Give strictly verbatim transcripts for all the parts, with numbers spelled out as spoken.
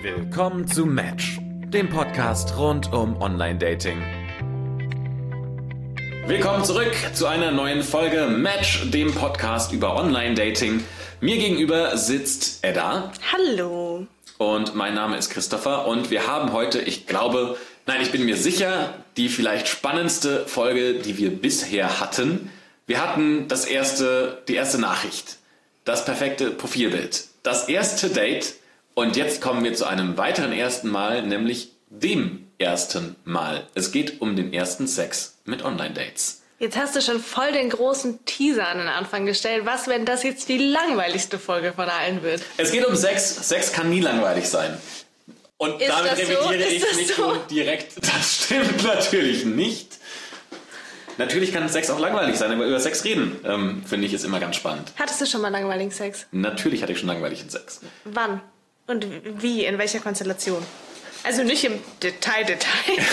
Willkommen zu Match, dem Podcast rund um Online-Dating. Willkommen zurück zu einer neuen Folge Match, dem Podcast über Online-Dating. Mir gegenüber sitzt Edda. Hallo. Und mein Name ist Christopher und wir haben heute, ich glaube, nein, ich bin mir sicher, die vielleicht spannendste Folge, die wir bisher hatten. Wir hatten das erste, die erste Nachricht, das perfekte Profilbild, das erste Date und jetzt kommen wir zu einem weiteren ersten Mal, nämlich dem ersten Mal. Es geht um den ersten Sex mit Online-Dates. Jetzt hast du schon voll den großen Teaser an den Anfang gestellt. Was, wenn das jetzt die langweiligste Folge von allen wird? Es geht um Sex. Sex kann nie langweilig sein. Und Ist damit das so? revidiere Ist ich das nicht so? nur direkt. Das stimmt natürlich nicht. Natürlich kann Sex auch langweilig sein, aber über Sex reden, ähm, finde ich, ist immer ganz spannend. Hattest du schon mal langweiligen Sex? Natürlich hatte ich schon langweiligen Sex. Wann? Und wie? In welcher Konstellation? Also nicht im Detail, Detail.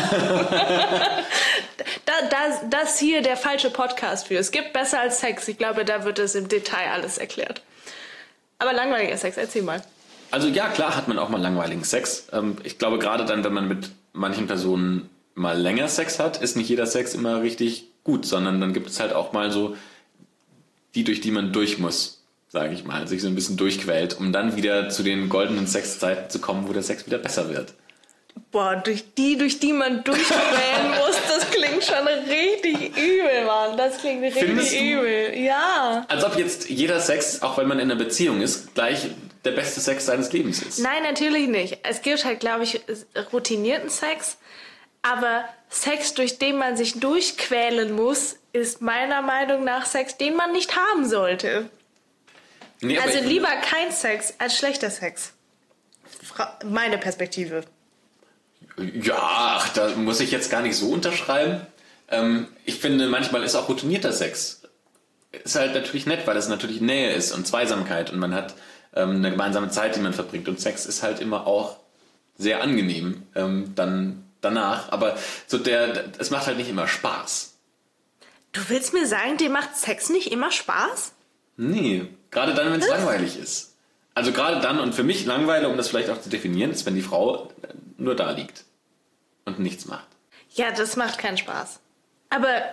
da, da, das ist hier der falsche Podcast für. Es gibt besser als Sex. Ich glaube, da wird es im Detail alles erklärt. Aber langweiliger Sex, erzähl mal. Also ja, klar hat man auch mal langweiligen Sex. Ähm, ich glaube, gerade dann, wenn man mit manchen Personen mal länger Sex hat, ist nicht jeder Sex immer richtig gut, sondern dann gibt es halt auch mal so die, durch die man durch muss, sage ich mal, sich so ein bisschen durchquält, um dann wieder zu den goldenen Sexzeiten zu kommen, wo der Sex wieder besser wird. Boah, durch die, durch die man durchquälen muss, das klingt schon richtig übel, Mann. Das klingt Findest richtig du? übel. Ja. Als ob jetzt jeder Sex, auch wenn man in einer Beziehung ist, gleich der beste Sex seines Lebens ist. Nein, natürlich nicht. Es gibt halt, glaube ich, routinierten Sex. Aber Sex, durch den man sich durchquälen muss, ist meiner Meinung nach Sex, den man nicht haben sollte. Nee, aber Also ich- lieber kein Sex als schlechter Sex. Fra- Meine Perspektive. Ja, ach, da muss ich jetzt gar nicht so unterschreiben. Ähm, ich finde, manchmal ist auch routinierter Sex. Ist halt natürlich nett, weil es natürlich Nähe ist und Zweisamkeit und man hat ähm, eine gemeinsame Zeit, die man verbringt. Und Sex ist halt immer auch sehr angenehm ähm, dann danach. Aber so der, es macht halt nicht immer Spaß. Du willst mir sagen, dir macht Sex nicht immer Spaß? Nee, gerade dann, wenn es langweilig ist. Also gerade dann, und für mich Langeweile, um das vielleicht auch zu definieren, ist, wenn die Frau nur da liegt und nichts macht. Ja, das macht keinen Spaß. Aber äh,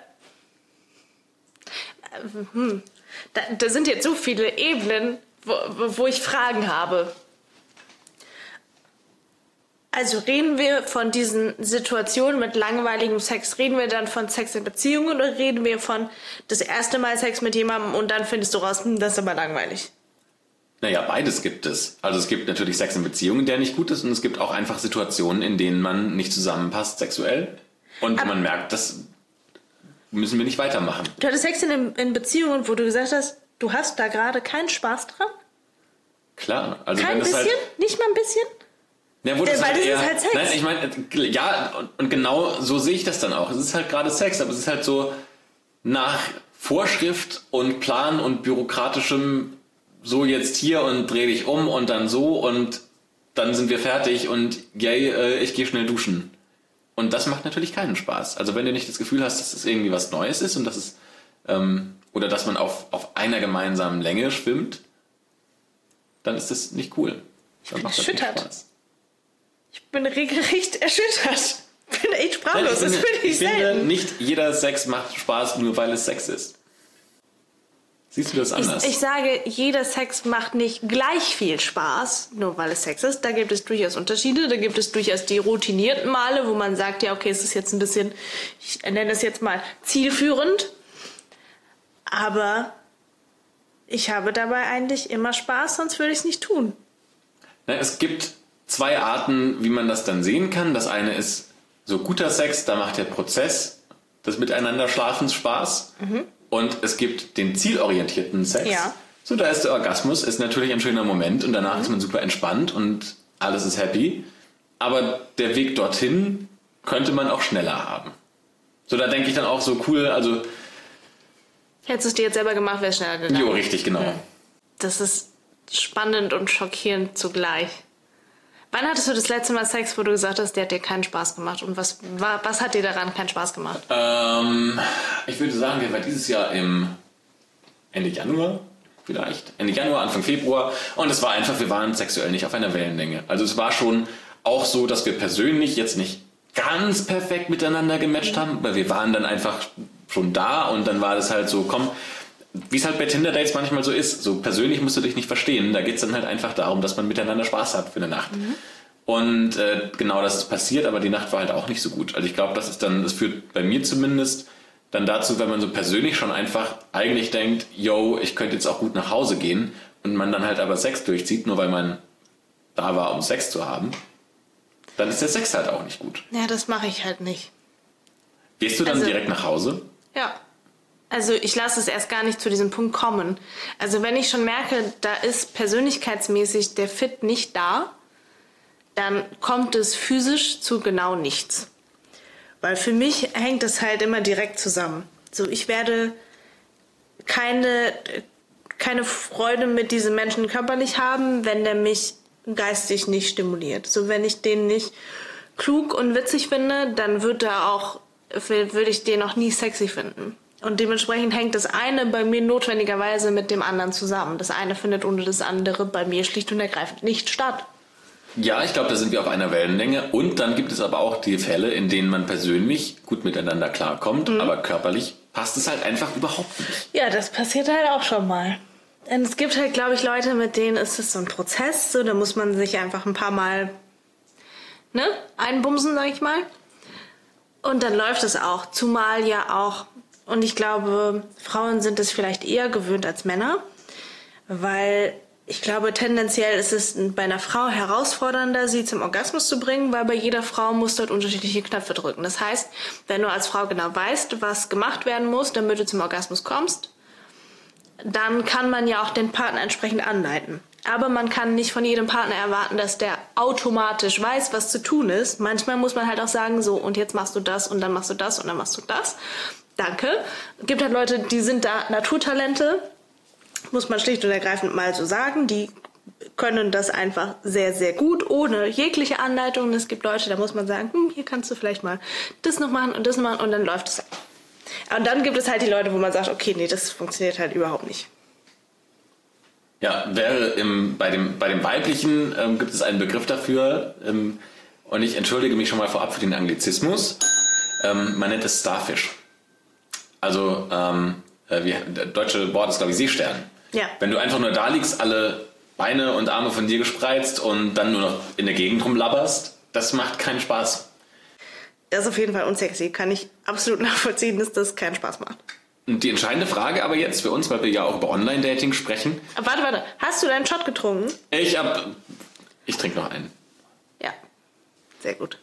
hm, da, da sind jetzt so viele Ebenen, wo, wo wo ich Fragen habe. Also reden wir von diesen Situationen mit langweiligem Sex, reden wir dann von Sex in Beziehungen oder reden wir von das erste Mal Sex mit jemandem und dann findest du raus, hm, das ist aber langweilig. Naja, beides gibt es. Also es gibt natürlich Sex in Beziehungen, der nicht gut ist, und es gibt auch einfach Situationen, in denen man nicht zusammenpasst sexuell und Aber- man merkt, das müssen wir nicht weitermachen. Du hattest Sex in, in Beziehungen, wo du gesagt hast, du hast da gerade keinen Spaß dran? Klar. Also Kein wenn bisschen? das halt, Nicht mal ein bisschen? ja, wo das Weil halt das ist eher, halt Sex. Nein, ich meine, ja, und, und genau so sehe ich das dann auch. Es ist halt gerade Sex, aber es ist halt so nach Vorschrift und Plan und bürokratischem, so jetzt hier und dreh dich um und dann so und dann sind wir fertig und yay, äh, ich gehe schnell duschen. Und das macht natürlich keinen Spaß. Also wenn du nicht das Gefühl hast, dass es irgendwie was Neues ist und dass es ähm, oder dass man auf, auf einer gemeinsamen Länge schwimmt, dann ist das nicht cool. Dann bin macht das nicht erschüttert. Spaß. Ich bin regelrecht erschüttert. Ich bin echt sprachlos. Nein, Das ich finde, finde ich ich finde, selten. nicht jeder Sex macht Spaß, nur weil es Sex ist. Siehst du das anders? Ich, ich sage, jeder Sex macht nicht gleich viel Spaß, nur weil es Sex ist. Da gibt es durchaus Unterschiede. Da gibt es durchaus die routinierten Male, wo man sagt, ja, okay, es ist jetzt ein bisschen, ich nenne es jetzt mal zielführend. Aber ich habe dabei eigentlich immer Spaß, sonst würde ich es nicht tun. Na, es gibt zwei Arten, wie man das dann sehen kann. Das eine ist so guter Sex, da macht der Prozess des Miteinanderschlafens Spaß. Mhm. Und es gibt den zielorientierten Sex. Ja. So, da ist der Orgasmus, ist natürlich ein schöner Moment und danach ist man super entspannt und alles ist happy. Aber der Weg dorthin könnte man auch schneller haben. So, da denke ich dann auch so cool, also, Hättest du es dir jetzt selber gemacht, wäre es schneller gegangen. jo, richtig, genau. Das ist spannend und schockierend zugleich. Wann hattest du das letzte Mal Sex, wo du gesagt hast, der hat dir keinen Spaß gemacht? Und was, war, was hat dir daran keinen Spaß gemacht? Ähm, ich würde sagen, der war dieses Jahr im Ende Januar. vielleicht, Ende Januar, Anfang Februar. Und es war einfach, wir waren sexuell nicht auf einer Wellenlänge. Also es war schon auch so, dass wir persönlich jetzt nicht ganz perfekt miteinander gematcht haben, weil wir waren dann einfach schon da und dann war das halt so, komm, wie es halt bei Tinder-Dates manchmal so ist, so persönlich musst du dich nicht verstehen, da geht es dann halt einfach darum, dass man miteinander Spaß hat für eine Nacht. Mhm. Und äh, genau das ist passiert, aber die Nacht war halt auch nicht so gut. Also ich glaube, das ist dann, das führt bei mir zumindest dann dazu, wenn man so persönlich schon einfach eigentlich denkt, yo, ich könnte jetzt auch gut nach Hause gehen und man dann halt aber Sex durchzieht, nur weil man da war, um Sex zu haben, dann ist der Sex halt auch nicht gut. Ja, das mache ich halt nicht. Gehst du dann also, direkt nach Hause? Ja. Also ich lasse es erst gar nicht zu diesem Punkt kommen. Also wenn ich schon merke, da ist persönlichkeitsmäßig der Fit nicht da, dann kommt es physisch zu genau nichts. Weil für mich hängt es halt immer direkt zusammen. So, ich werde keine, keine Freude mit diesem Menschen körperlich haben, wenn der mich geistig nicht stimuliert. So, wenn ich den nicht klug und witzig finde, dann wird er auch, würde ich den auch nie sexy finden. Und dementsprechend hängt das eine bei mir notwendigerweise mit dem anderen zusammen. Das eine findet ohne das andere bei mir schlicht und ergreifend nicht statt. Ja, ich glaube, da sind wir auf einer Wellenlänge. Und dann gibt es aber auch die Fälle, in denen man persönlich gut miteinander klarkommt, mhm. aber körperlich passt es halt einfach überhaupt nicht. Ja, das passiert halt auch schon mal. Und es gibt halt, glaube ich, Leute, mit denen ist es so ein Prozess. So, da muss man sich einfach ein paar Mal ne, einbumsen, sag ich mal. Und dann läuft es auch. Zumal ja auch, und ich glaube, Frauen sind es vielleicht eher gewöhnt als Männer, weil ich glaube, tendenziell ist es bei einer Frau herausfordernder, sie zum Orgasmus zu bringen, weil bei jeder Frau muss dort unterschiedliche Knöpfe drücken. Das heißt, wenn du als Frau genau weißt, was gemacht werden muss, damit du zum Orgasmus kommst, dann kann man ja auch den Partner entsprechend anleiten. Aber man kann nicht von jedem Partner erwarten, dass der automatisch weiß, was zu tun ist. Manchmal muss man halt auch sagen, so, und jetzt machst du das und dann machst du das und dann machst du das. Danke. Es gibt halt Leute, die sind da Naturtalente, muss man schlicht und ergreifend mal so sagen. Die können das einfach sehr, sehr gut, ohne jegliche Anleitung. Es gibt Leute, da muss man sagen, hm, hier kannst du vielleicht mal das noch machen und das noch machen und dann läuft es. Und dann gibt es halt die Leute, wo man sagt, okay, nee, das funktioniert halt überhaupt nicht. Ja, wäre im, bei, dem, bei dem Weiblichen ähm, gibt es einen Begriff dafür ähm, und ich entschuldige mich schon mal vorab für den Anglizismus. Ähm, man nennt es Starfish. Also, ähm, äh, wie, der deutsche Wort ist, glaube ich, Seestern. Ja. Wenn du einfach nur da liegst, alle Beine und Arme von dir gespreizt und dann nur noch in der Gegend rumlabberst, das macht keinen Spaß. Das ist auf jeden Fall unsexy. Kann ich absolut nachvollziehen, dass das keinen Spaß macht. Und die entscheidende Frage aber jetzt für uns, weil wir ja auch über Online-Dating sprechen. Warte, warte. Hast du deinen Shot getrunken? Ich hab... Ich trinke noch einen. Ja. Sehr gut.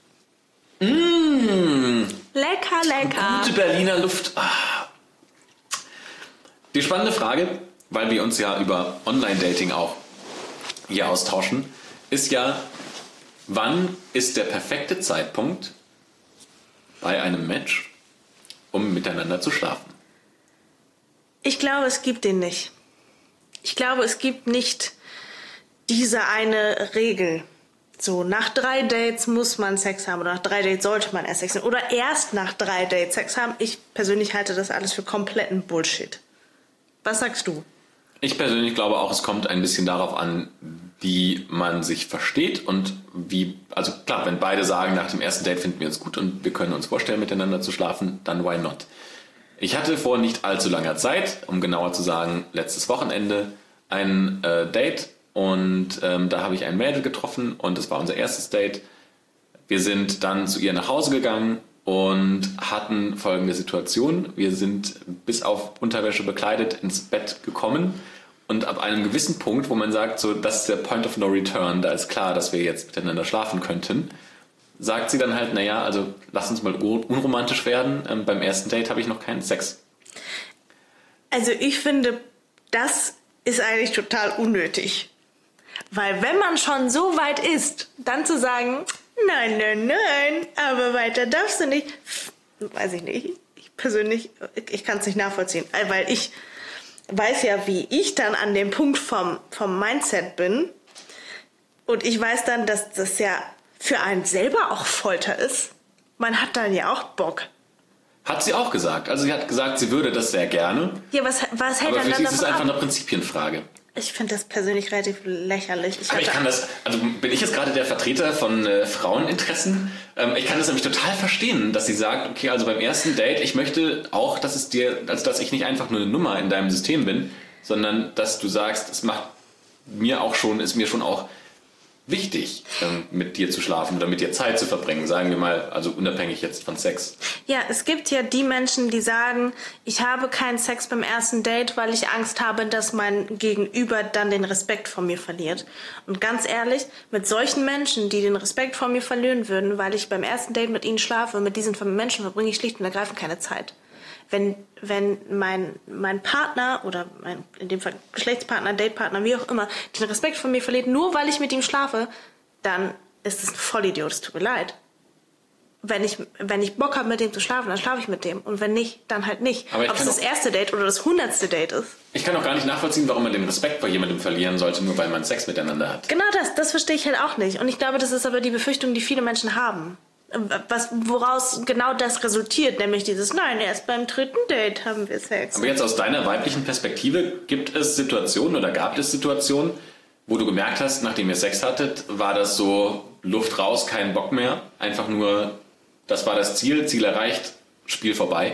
Mmh. Lecker, lecker. Gute Berliner Luft. Ah. Die spannende Frage, weil wir uns ja über Online-Dating auch hier austauschen, ist ja, wann ist der perfekte Zeitpunkt bei einem Match, um miteinander zu schlafen? Ich glaube, es gibt den nicht. Ich glaube, es gibt nicht diese eine Regel. So, nach drei Dates muss man Sex haben oder nach drei Dates sollte man erst Sex haben oder erst nach drei Dates Sex haben. Ich persönlich halte das alles für kompletten Bullshit. Was sagst du? Ich persönlich glaube auch, es kommt ein bisschen darauf an, wie man sich versteht und wie, also klar, wenn beide sagen, nach dem ersten Date finden wir uns gut und wir können uns vorstellen, miteinander zu schlafen, dann why not? Ich hatte vor nicht allzu langer Zeit, um genauer zu sagen, letztes Wochenende ein äh, Date und ähm, da habe ich ein Mädel getroffen und das war unser erstes Date. Wir sind dann zu ihr nach Hause gegangen und hatten folgende Situation. Wir sind bis auf Unterwäsche bekleidet ins Bett gekommen und ab einem gewissen Punkt, wo man sagt, so, das ist der Point of No Return, da ist klar, dass wir jetzt miteinander schlafen könnten, sagt sie dann halt, naja, also lass uns mal unromantisch werden. Ähm, beim ersten Date habe ich noch keinen Sex. Also ich finde, das ist eigentlich total unnötig. Weil wenn man schon so weit ist, dann zu sagen, nein, nein, nein, aber weiter darfst du nicht. Weiß ich nicht. Ich persönlich, ich kann es nicht nachvollziehen. Weil ich weiß ja, wie ich dann an dem Punkt vom, vom Mindset bin. Und ich weiß dann, dass das ja für einen selber auch Folter ist. Man hat dann ja auch Bock. Hat sie auch gesagt. Also sie hat gesagt, sie würde das sehr gerne. Ja, was, was hält aber dann für sie ist davon es einfach ab? eine Prinzipienfrage. Ich finde das persönlich relativ lächerlich. Ich, aber ich kann das, also bin ich jetzt gerade der Vertreter von äh, Fraueninteressen? Ähm, ich kann das nämlich total verstehen, dass sie sagt, okay, also beim ersten Date, ich möchte auch, dass es dir, also dass ich nicht einfach nur eine Nummer in deinem System bin, sondern dass du sagst, es macht mir auch schon, ist mir schon auch wichtig, ähm, mit dir zu schlafen oder mit dir Zeit zu verbringen, sagen wir mal, also unabhängig jetzt von Sex. Ja, es gibt ja die Menschen, die sagen, ich habe keinen Sex beim ersten Date, weil ich Angst habe, dass mein Gegenüber dann den Respekt vor mir verliert. Und ganz ehrlich, mit solchen Menschen, die den Respekt vor mir verlieren würden, weil ich beim ersten Date mit ihnen schlafe, mit diesen Menschen verbringe ich schlicht und ergreifend keine Zeit. Wenn, wenn mein, mein Partner oder mein, in dem Fall Geschlechtspartner, Datepartner, wie auch immer, den Respekt von mir verliert, nur weil ich mit ihm schlafe, dann ist es ein Vollidiot, es tut mir leid. Wenn ich, wenn ich Bock habe, mit dem zu schlafen, dann schlafe ich mit dem. Und wenn nicht, dann halt nicht. Ob es das erste Date oder das hundertste Date ist. Ich kann auch gar nicht nachvollziehen, warum man den Respekt vor jemandem verlieren sollte, nur weil man Sex miteinander hat. Genau das, das verstehe ich halt auch nicht. Und ich glaube, das ist aber die Befürchtung, die viele Menschen haben. Was, woraus genau das resultiert, nämlich dieses, nein, erst beim dritten Date haben wir Sex. Aber jetzt aus deiner weiblichen Perspektive, gibt es Situationen oder gab es Situationen, wo du gemerkt hast, nachdem ihr Sex hattet, war das so Luft raus, kein Bock mehr, einfach nur, das war das Ziel, Ziel erreicht, Spiel vorbei?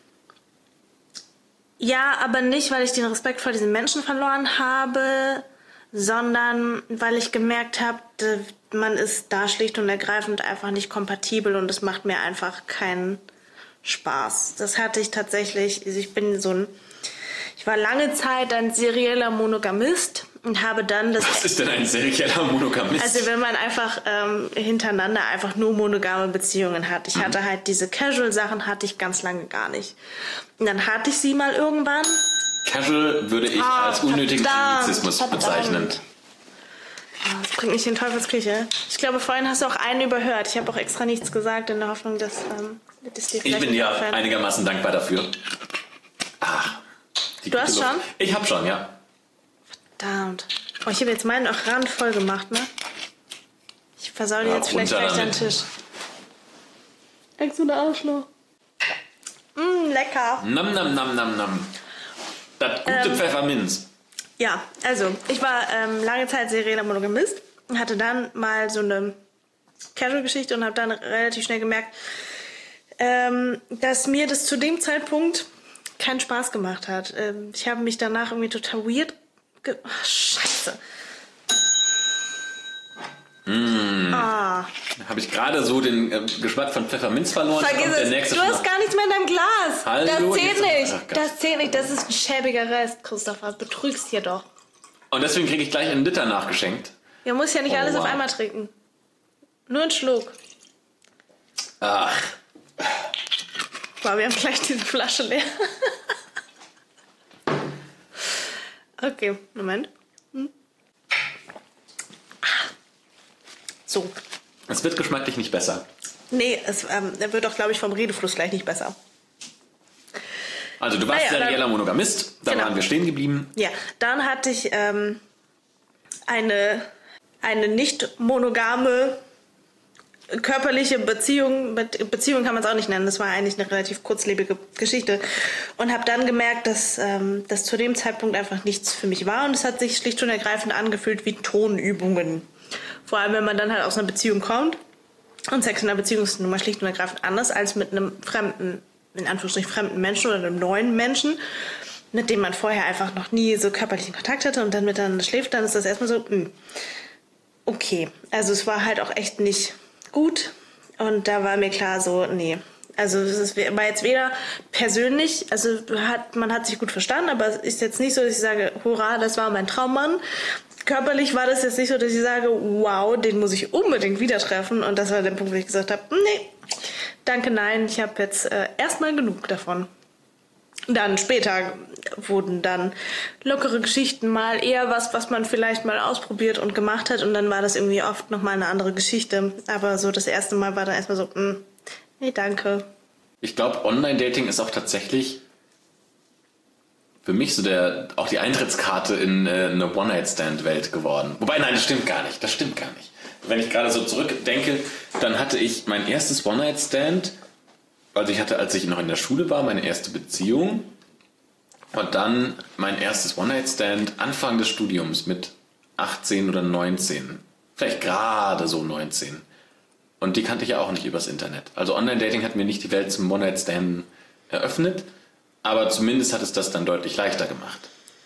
Ja, aber nicht, weil ich den Respekt vor diesen Menschen verloren habe, sondern weil ich gemerkt habe, man ist da schlicht und ergreifend einfach nicht kompatibel und es macht mir einfach keinen Spaß. Das hatte ich tatsächlich, also ich bin so ein, ich war lange Zeit ein serieller Monogamist und habe dann das... Was ist denn ein serieller Monogamist? Also wenn man einfach ähm, hintereinander einfach nur monogame Beziehungen hat. Ich mhm. hatte halt diese Casual-Sachen, hatte ich ganz lange gar nicht. Und dann hatte ich sie mal irgendwann... Casual würde ich ah, als unnötigen Anglizismus bezeichnen. Oh, das bringt mich in Teufelsküche. Ich glaube, vorhin hast du auch einen überhört. Ich habe auch extra nichts gesagt, in der Hoffnung, dass ähm, das dir Ich bin dir einigermaßen dankbar dafür. Ach, du hast Luft. Schon? Ich habe schon, ja. Verdammt. Oh, ich habe jetzt meinen auch randvoll gemacht, ne? Ich versau dir ja, jetzt vielleicht gleich deinen Tisch. Ex so ein Arschloch. Mmm, lecker. Nam, nam, nam, nam, nam. Das gute ähm, Pfefferminz. Ja, also ich war ähm, lange Zeit serieller Monogamist, hatte dann mal so eine Casual-Geschichte und habe dann relativ schnell gemerkt, ähm, dass mir das zu dem Zeitpunkt keinen Spaß gemacht hat. Ähm, ich habe mich danach irgendwie total weird... Ge- Ach, Scheiße. Mmh. Ah. Habe ich gerade so den äh, Geschmack von Pfefferminz verloren? Vergiss es, der nächste du hast gar nichts mehr in deinem Glas. Hallo, das zählt nicht. Ach, das zählt nicht. Das ist ein schäbiger Rest, Christopher. Du betrügst hier doch. Und deswegen kriege ich gleich einen Liter nachgeschenkt. Ja, muss ja nicht oh, alles wow. auf einmal trinken. Nur einen Schluck. Ach. Wow, wir haben gleich diese Flasche leer. Okay, Moment. Hm. So. Es wird geschmacklich nicht besser. Nee, es ähm, wird doch, glaube ich, vom Redefluss gleich nicht besser. Also du warst naja, serieller Monogamist, da genau. waren wir stehen geblieben. Ja, dann hatte ich ähm, eine, eine nicht monogame körperliche Beziehung, Be- Beziehung kann man es auch nicht nennen, das war eigentlich eine relativ kurzlebige Geschichte und habe dann gemerkt, dass ähm, das zu dem Zeitpunkt einfach nichts für mich war und es hat sich schlicht und ergreifend angefühlt wie Tonübungen. Vor allem, wenn man dann halt aus einer Beziehung kommt und Sex in einer Beziehung ist nun mal schlicht und ergreifend anders als mit einem fremden, in Anführungsstrichen fremden Menschen oder einem neuen Menschen, mit dem man vorher einfach noch nie so körperlichen Kontakt hatte und dann miteinander schläft, dann ist das erstmal so, mh, okay. Also es war halt auch echt nicht gut und da war mir klar so, nee. Also es war jetzt weder persönlich, also hat, man hat sich gut verstanden, aber es ist jetzt nicht so, dass ich sage, hurra, das war mein Traummann. Körperlich war das jetzt nicht so, dass ich sage, wow, den muss ich unbedingt wieder treffen. Und das war der Punkt, wo ich gesagt habe, nee, danke, nein, ich habe jetzt äh, erstmal genug davon. Dann später wurden dann lockere Geschichten mal eher was, was man vielleicht mal ausprobiert und gemacht hat. Und dann war das irgendwie oft nochmal eine andere Geschichte. Aber so das erste Mal war dann erstmal so, mh, nee, danke. Ich glaube, Online-Dating ist auch tatsächlich für mich so der auch die Eintrittskarte in äh, eine One-Night-Stand-Welt geworden. Wobei, nein, das stimmt gar nicht. Das stimmt gar nicht. Wenn ich gerade so zurückdenke, dann hatte ich mein erstes One-Night-Stand Also ich hatte, als ich noch in der Schule war, meine erste Beziehung und dann mein erstes One-Night-Stand Anfang des Studiums mit achtzehn oder neunzehn. Vielleicht gerade so neunzehn. Und die kannte ich ja auch nicht übers Internet. Also Online-Dating hat mir nicht die Welt zum One-Night-Stand eröffnet, aber zumindest hat es das dann deutlich leichter gemacht.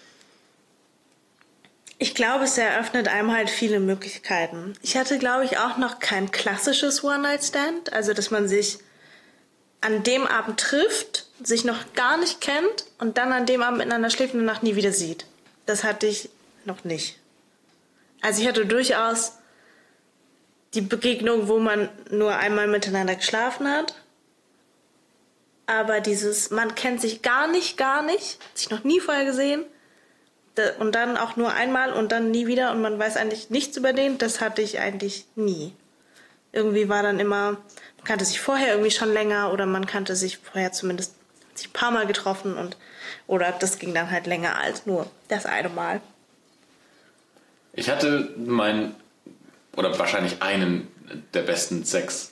Ich glaube, es eröffnet einem halt viele Möglichkeiten. Ich hatte, glaube ich, auch noch kein klassisches One-Night-Stand. Also, dass man sich an dem Abend trifft, sich noch gar nicht kennt und dann an dem Abend miteinander schläft und danach nie wieder sieht. Das hatte ich noch nicht. Also, ich hatte durchaus die Begegnung, wo man nur einmal miteinander geschlafen hat. Aber dieses, man kennt sich gar nicht, gar nicht, sich noch nie vorher gesehen, und dann auch nur einmal und dann nie wieder und man weiß eigentlich nichts über den, das hatte ich eigentlich nie. Irgendwie war dann immer, man kannte sich vorher irgendwie schon länger oder man kannte sich vorher zumindest sich ein paar Mal getroffen und oder das ging dann halt länger als nur das eine Mal. Ich hatte mein, oder wahrscheinlich einen der besten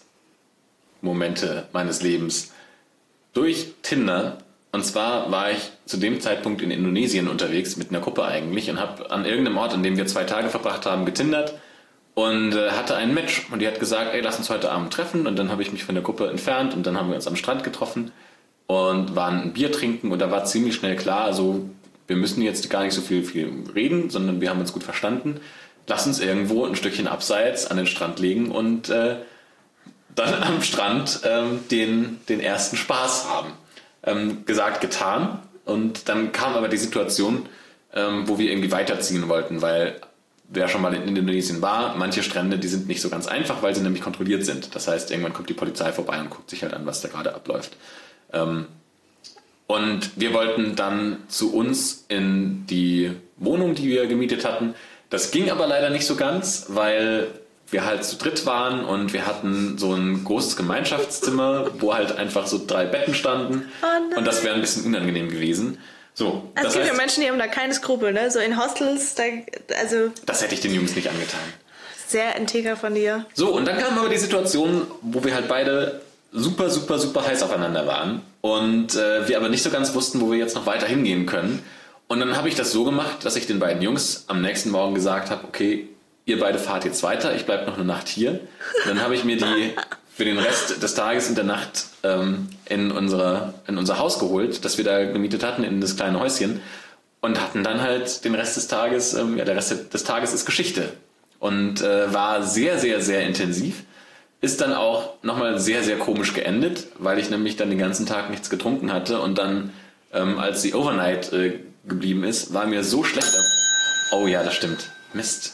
Sex-Momente meines Lebens durch Tinder. Und zwar war ich zu dem Zeitpunkt in Indonesien unterwegs, mit einer Gruppe eigentlich, und habe an irgendeinem Ort, an dem wir zwei Tage verbracht haben, getindert und äh, hatte ein Match. Und die hat gesagt, ey, lass uns heute Abend treffen. Und dann habe ich mich von der Gruppe entfernt und dann haben wir uns am Strand getroffen und waren ein Bier trinken. Und da war ziemlich schnell klar, also wir müssen jetzt gar nicht so viel, viel reden, sondern wir haben uns gut verstanden. Lass uns irgendwo ein Stückchen abseits an den Strand legen und äh, dann am Strand ähm, den, den ersten Spaß haben. Ähm, gesagt, getan. Und dann kam aber die Situation, ähm, wo wir irgendwie weiterziehen wollten, weil wer schon mal in Indonesien war, manche Strände, die sind nicht so ganz einfach, weil sie nämlich kontrolliert sind. Das heißt, irgendwann kommt die Polizei vorbei und guckt sich halt an, was da gerade abläuft. Ähm, und wir wollten dann zu uns in die Wohnung, die wir gemietet hatten. Das ging aber leider nicht so ganz, weil wir halt zu dritt waren und wir hatten so ein großes Gemeinschaftszimmer, wo halt einfach so drei Betten standen. Oh nein. Und das wäre ein bisschen unangenehm gewesen. So, also es gibt heißt, ja Menschen, die haben da keine Skrupel, ne? So in Hostels, da, also... Das hätte ich den Jungs nicht angetan. Sehr integer von dir. So, und dann kam aber die Situation, wo wir halt beide super, super, super heiß aufeinander waren und äh, wir aber nicht so ganz wussten, wo wir jetzt noch weiter hingehen können. Und dann habe ich das so gemacht, dass ich den beiden Jungs am nächsten Morgen gesagt habe, okay, ihr beide fahrt jetzt weiter, ich bleibe noch eine Nacht hier. Und dann habe ich mir die für den Rest des Tages und der Nacht ähm, in, unsere, in unser Haus geholt, das wir da gemietet hatten, in das kleine Häuschen. Und hatten dann halt den Rest des Tages, ähm, ja, der Rest des Tages ist Geschichte. Und äh, war sehr, sehr, sehr intensiv. Ist dann auch nochmal sehr, sehr komisch geendet, weil ich nämlich dann den ganzen Tag nichts getrunken hatte. Und dann, ähm, als die Overnight äh, geblieben ist, war mir so schlecht. Oh ja, das stimmt. Mist.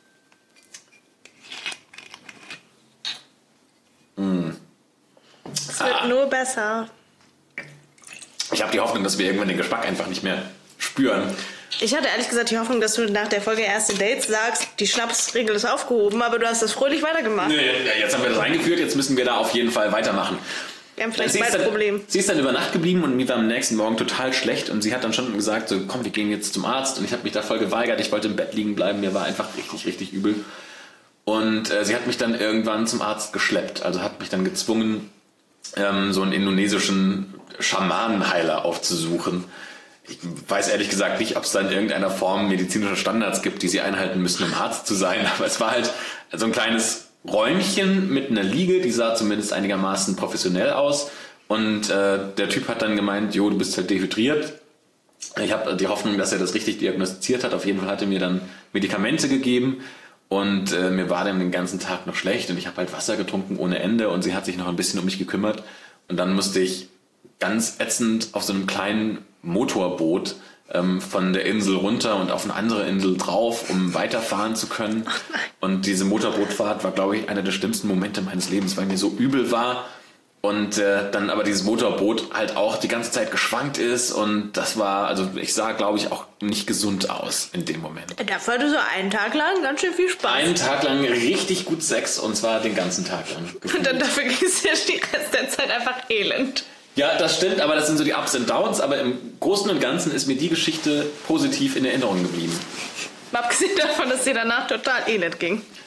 Es wird ah. nur besser. Ich habe die Hoffnung, dass wir irgendwann den Geschmack einfach nicht mehr spüren. Ich hatte ehrlich gesagt die Hoffnung, dass du nach der Folge Erste Dates sagst, die Schnapsregel ist aufgehoben, aber du hast das fröhlich weitergemacht. Nee, jetzt haben wir das eingeführt, jetzt müssen wir da auf jeden Fall weitermachen. Wir haben vielleicht ein Problem. Sie ist dann über Nacht geblieben und mir war am nächsten Morgen total schlecht und sie hat dann schon gesagt, so komm, wir gehen jetzt zum Arzt und ich habe mich da voll geweigert, ich wollte im Bett liegen bleiben, mir war einfach richtig, richtig übel. Und äh, sie hat mich dann irgendwann zum Arzt geschleppt, also hat mich dann gezwungen, ähm, so einen indonesischen Schamanenheiler aufzusuchen. Ich weiß ehrlich gesagt nicht, ob es da in irgendeiner Form medizinische Standards gibt, die sie einhalten müssen, um Arzt zu sein, aber es war halt so ein kleines Räumchen mit einer Liege, die sah zumindest einigermaßen professionell aus und äh, der Typ hat dann gemeint, jo, du bist halt dehydriert. Ich habe die Hoffnung, dass er das richtig diagnostiziert hat. Auf jeden Fall hat er mir dann Medikamente gegeben und äh, mir war dann den ganzen Tag noch schlecht und ich habe halt Wasser getrunken ohne Ende und sie hat sich noch ein bisschen um mich gekümmert und dann musste ich ganz ätzend auf so einem kleinen Motorboot ähm, von der Insel runter und auf eine andere Insel drauf, um weiterfahren zu können. Und diese Motorbootfahrt war, glaube ich, einer der schlimmsten Momente meines Lebens, weil mir so übel war und äh, dann aber dieses Motorboot halt auch die ganze Zeit geschwankt ist und das war, also ich sah, glaube ich, auch nicht gesund aus in dem Moment. Dafür hatte so einen Tag lang ganz schön viel Spaß. Einen Tag lang richtig gut Sex und zwar den ganzen Tag lang. Und dann dafür ging es ja die Rest der Zeit einfach elend. Ja, das stimmt, aber das sind so die Ups und Downs, aber im Großen und Ganzen ist mir die Geschichte positiv in Erinnerung geblieben. Abgesehen davon, dass sie danach total elend ging.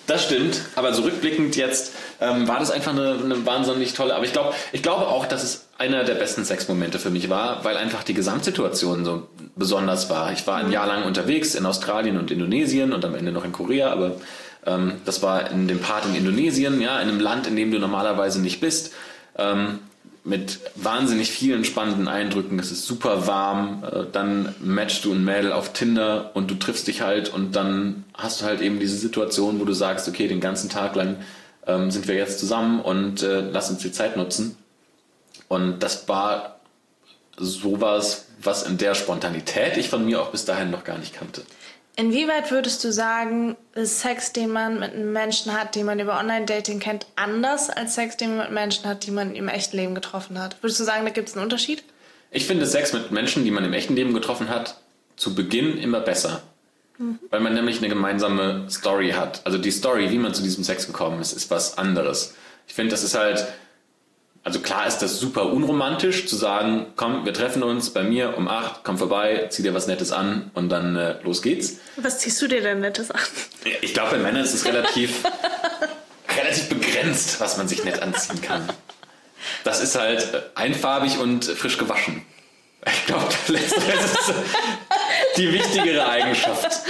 Das stimmt, aber so rückblickend jetzt ähm, war das einfach eine, eine wahnsinnig tolle, aber ich glaube ich glaube auch, dass es einer der besten Sexmomente für mich war, weil einfach die Gesamtsituation so besonders war. Ich war ein Jahr lang unterwegs in Australien und Indonesien und am Ende noch in Korea, aber ähm, das war in dem Part in Indonesien, ja, in einem Land, in dem du normalerweise nicht bist, ähm, mit wahnsinnig vielen spannenden Eindrücken. Es ist super warm, äh, dann matchst du ein Mädel auf Tinder und du triffst dich halt und dann hast du halt eben diese Situation, wo du sagst, okay, den ganzen Tag lang ähm, sind wir jetzt zusammen und äh, lass uns die Zeit nutzen. Und das war sowas, was in der Spontanität ich von mir auch bis dahin noch gar nicht kannte. Inwieweit würdest du sagen, ist Sex, den man mit einem Menschen hat, den man über Online-Dating kennt, anders als Sex, den man mit Menschen hat, die man im echten Leben getroffen hat? Würdest du sagen, da gibt es einen Unterschied? Ich finde Sex mit Menschen, die man im echten Leben getroffen hat, zu Beginn immer besser. Mhm. Weil man nämlich eine gemeinsame Story hat. Also die Story, wie man zu diesem Sex gekommen ist, ist was anderes. Ich finde, das ist halt... Also klar ist das super unromantisch, zu sagen, komm, wir treffen uns bei mir um acht, komm vorbei, zieh dir was Nettes an und dann äh, los geht's. Was ziehst du dir denn Nettes an? Ich glaube, bei Männern ist es relativ, relativ begrenzt, was man sich nett anziehen kann. Das ist halt einfarbig und frisch gewaschen. Ich glaube, das ist die wichtigere Eigenschaft.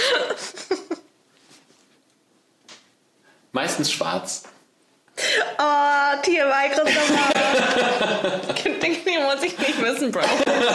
Meistens schwarz. Oh, T M I, Christopher. Den muss ich nicht wissen, Bro.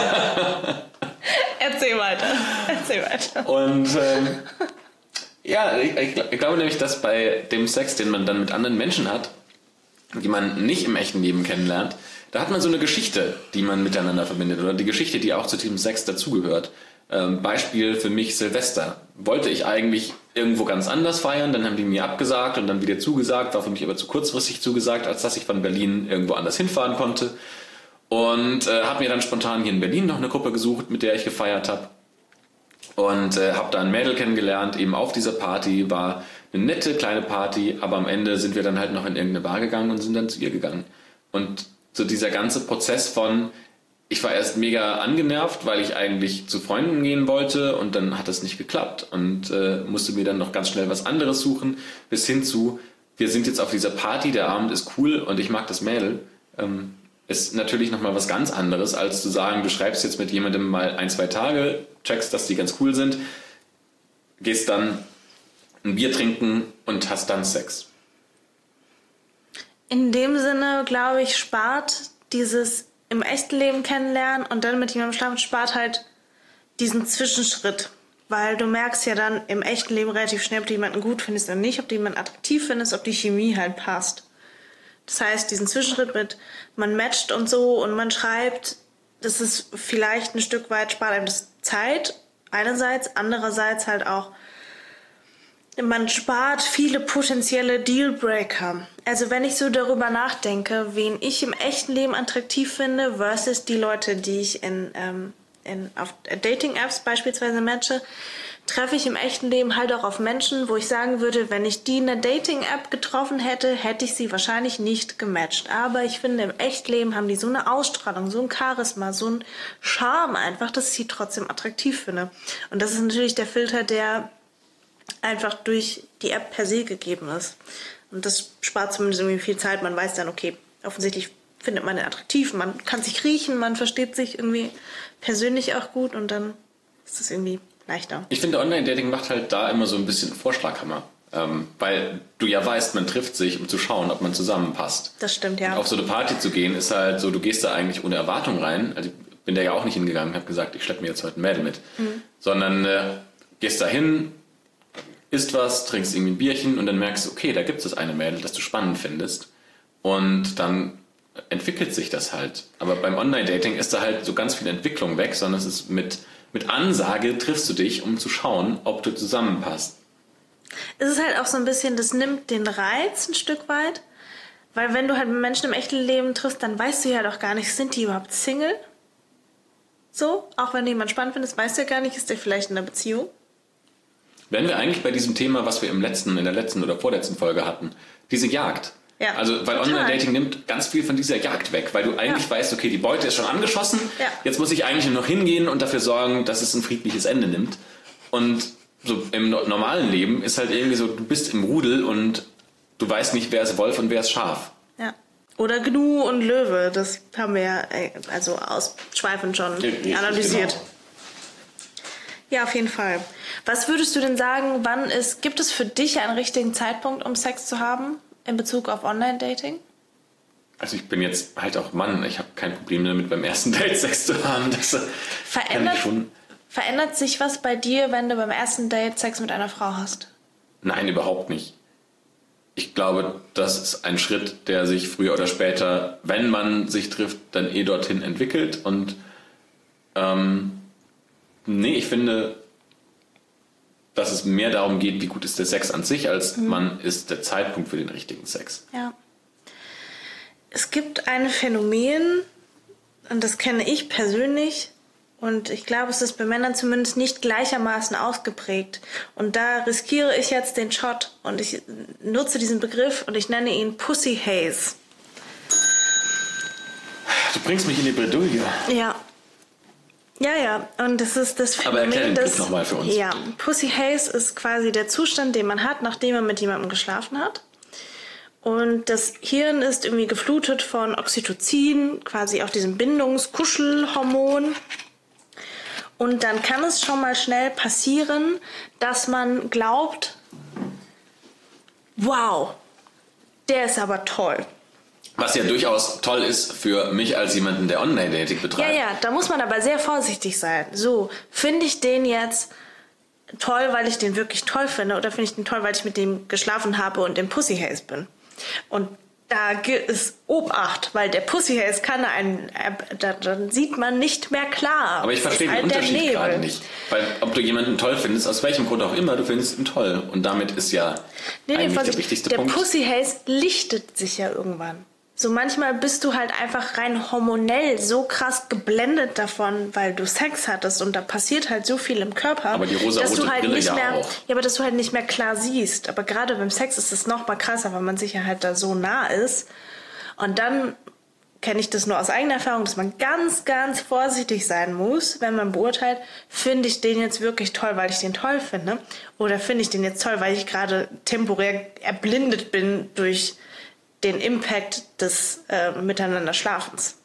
Erzähl weiter. Erzähl weiter. Und ähm, ja, ich, ich, ich glaube nämlich, dass bei dem Sex, den man dann mit anderen Menschen hat, die man nicht im echten Leben kennenlernt, da hat man so eine Geschichte, die man miteinander verbindet. Oder die Geschichte, die auch zu diesem Sex dazugehört. Ähm, Beispiel für mich Silvester. Wollte ich eigentlich irgendwo ganz anders feiern, dann haben die mir abgesagt und dann wieder zugesagt, war für mich aber zu kurzfristig zugesagt, als dass ich von Berlin irgendwo anders hinfahren konnte. Und äh, habe mir dann spontan hier in Berlin noch eine Gruppe gesucht, mit der ich gefeiert habe. Und äh, habe da ein Mädel kennengelernt, eben auf dieser Party, war eine nette kleine Party, aber am Ende sind wir dann halt noch in irgendeine Bar gegangen und sind dann zu ihr gegangen. Und so dieser ganze Prozess von, ich war erst mega angenervt, weil ich eigentlich zu Freunden gehen wollte und dann hat das nicht geklappt und äh, musste mir dann noch ganz schnell was anderes suchen, bis hin zu, wir sind jetzt auf dieser Party, der Abend ist cool und ich mag das Mädel, ähm, ist natürlich nochmal was ganz anderes, als zu sagen, du schreibst jetzt mit jemandem mal ein, zwei Tage, checkst, dass die ganz cool sind, gehst dann ein Bier trinken und hast dann Sex. In dem Sinne, glaube ich, spart dieses im echten Leben kennenlernen und dann mit jemandem schlafen, spart halt diesen Zwischenschritt. Weil du merkst ja dann im echten Leben relativ schnell, ob du jemanden gut findest oder nicht, ob du jemanden attraktiv findest, ob die Chemie halt passt. Das heißt, diesen Zwischenschritt mit, man matcht und so und man schreibt, das ist vielleicht ein Stück weit, spart einem das Zeit einerseits, andererseits halt auch, man spart viele potenzielle Dealbreaker. Also wenn ich so darüber nachdenke, wen ich im echten Leben attraktiv finde versus die Leute, die ich in, ähm, in auf Dating-Apps beispielsweise matche, treffe ich im echten Leben halt auch auf Menschen, wo ich sagen würde, wenn ich die in einer Dating-App getroffen hätte, hätte ich sie wahrscheinlich nicht gematcht. Aber ich finde, im echten Leben haben die so eine Ausstrahlung, so ein Charisma, so ein Charme einfach, dass ich sie trotzdem attraktiv finde. Und das ist natürlich der Filter, der einfach durch die App per se gegeben ist. Und das spart zumindest irgendwie viel Zeit. Man weiß dann, okay, offensichtlich findet man den attraktiv, man kann sich riechen, man versteht sich irgendwie persönlich auch gut und dann ist es irgendwie leichter. Ich finde, Online-Dating macht halt da immer so ein bisschen Vorschlaghammer. Ähm, weil du ja weißt, man trifft sich, um zu schauen, ob man zusammenpasst. Das stimmt, ja. Und auf so eine Party zu gehen, ist halt so, du gehst da eigentlich ohne Erwartung rein. Also ich bin da ja auch nicht hingegangen und habe gesagt, ich schleppe mir jetzt heute ein Mädel mit. Mhm. Sondern äh, gehst da hin, isst was, trinkst irgendwie ein Bierchen und dann merkst du, okay, da gibt es das eine Mädel, das du spannend findest. Und dann entwickelt sich das halt. Aber beim Online-Dating ist da halt so ganz viel Entwicklung weg, sondern es ist mit, mit Ansage triffst du dich, um zu schauen, ob du zusammenpasst. Es ist halt auch so ein bisschen, das nimmt den Reiz ein Stück weit, weil wenn du halt mit Menschen im echten Leben triffst, dann weißt du ja doch gar nicht, sind die überhaupt Single? So, auch wenn du jemanden spannend findest, weißt du ja gar nicht, ist der vielleicht in einer Beziehung? Wären wir eigentlich bei diesem Thema, was wir im letzten, in der letzten oder vorletzten Folge hatten, diese Jagd. Ja, also, weil Online-Dating nimmt ganz viel von dieser Jagd weg, weil du eigentlich ja. weißt, okay, die Beute ist schon angeschossen, ja. jetzt muss ich eigentlich nur noch hingehen und dafür sorgen, dass es ein friedliches Ende nimmt. Und so im no- normalen Leben ist halt irgendwie so, du bist im Rudel und du weißt nicht, wer ist Wolf und wer ist Schaf. Ja. Oder Gnu und Löwe, das haben wir ja äh, also ausschweifend schon Richtig, analysiert. genau. Ja, auf jeden Fall. Was würdest du denn sagen, wann ist, gibt es für dich einen richtigen Zeitpunkt, um Sex zu haben in Bezug auf Online-Dating? Also ich bin jetzt halt auch Mann, ich habe kein Problem damit, beim ersten Date Sex zu haben. Das kann Verändert, ich schon. verändert sich was bei dir, wenn du beim ersten Date Sex mit einer Frau hast? Nein, überhaupt nicht. Ich glaube, das ist ein Schritt, der sich früher oder später, wenn man sich trifft, dann eh dorthin entwickelt. Und ähm, nee, ich finde, dass es mehr darum geht, wie gut ist der Sex an sich, als mhm. wann ist der Zeitpunkt für den richtigen Sex. Ja. Es gibt ein Phänomen, und das kenne ich persönlich, und ich glaube, es ist bei Männern zumindest nicht gleichermaßen ausgeprägt. Und da riskiere ich jetzt den Shot und ich nutze diesen Begriff und ich nenne ihn Pussy Haze. Du bringst mich in die Bredouille. Ja. Ja, ja, und das ist das Phänomen, Aber erklär den das, Begriff nochmal für uns. Ja, Pussy Haze ist quasi der Zustand, den man hat, nachdem man mit jemandem geschlafen hat. Und das Hirn ist irgendwie geflutet von Oxytocin, quasi auch diesem Bindungs-Kuschelhormon. Und dann kann es schon mal schnell passieren, dass man glaubt, wow, der ist aber toll. Was ja durchaus toll ist für mich als jemanden, der Online-Dating betreibt. Ja, ja, da muss man aber sehr vorsichtig sein. So, finde ich den jetzt toll, weil ich den wirklich toll finde, oder finde ich den toll, weil ich mit dem geschlafen habe und im Pussy Haze bin? Und da gilt es Obacht, weil der Pussy Haze kann einen, da, dann sieht man nicht mehr klar. Aber ich verstehe den Unterschied gerade nicht. Weil ob du jemanden toll findest, aus welchem Grund auch immer, du findest ihn toll. Und damit ist ja nee, eigentlich nee, der wichtigste der Punkt. Der Pussy Haze lichtet sich ja irgendwann. So manchmal bist du halt einfach rein hormonell so krass geblendet davon, weil du Sex hattest und da passiert halt so viel im Körper, aber die rosa-rote dass du halt Brille nicht ja mehr, auch. ja, aber dass du halt nicht mehr klar siehst. Aber gerade beim Sex ist es noch mal krasser, weil man sich ja halt da so nah ist. Und dann kenne ich das nur aus eigener Erfahrung, dass man ganz, ganz vorsichtig sein muss, wenn man beurteilt, finde ich den jetzt wirklich toll, weil ich den toll finde, oder finde ich den jetzt toll, weil ich gerade temporär erblindet bin durch den Impact des äh, Miteinander-Schlafens.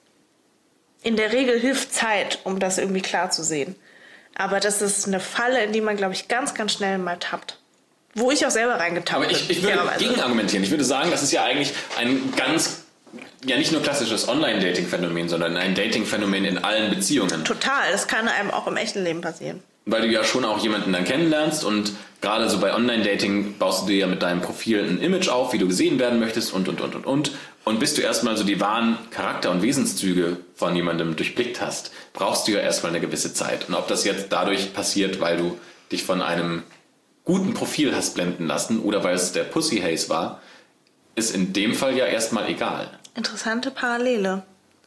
In der Regel hilft Zeit, um das irgendwie klar zu sehen. Aber das ist eine Falle, in die man, glaube ich, ganz, ganz schnell mal tappt. Wo ich auch selber reingetappt bin. Aber ich, ich würde gegenargumentieren. Ich würde sagen, das ist ja eigentlich ein ganz, ja nicht nur klassisches Online-Dating-Phänomen, sondern ein Dating-Phänomen in allen Beziehungen. Total, das kann einem auch im echten Leben passieren. Weil du ja schon auch jemanden dann kennenlernst und gerade so bei Online-Dating baust du dir ja mit deinem Profil ein Image auf, wie du gesehen werden möchtest und, und, und, und, und. Und bis du erstmal so die wahren Charakter- und Wesenszüge von jemandem durchblickt hast, brauchst du ja erstmal eine gewisse Zeit. Und ob das jetzt dadurch passiert, weil du dich von einem guten Profil hast blenden lassen oder weil es der Pussy Haze war, ist in dem Fall ja erstmal egal. Interessante Parallele.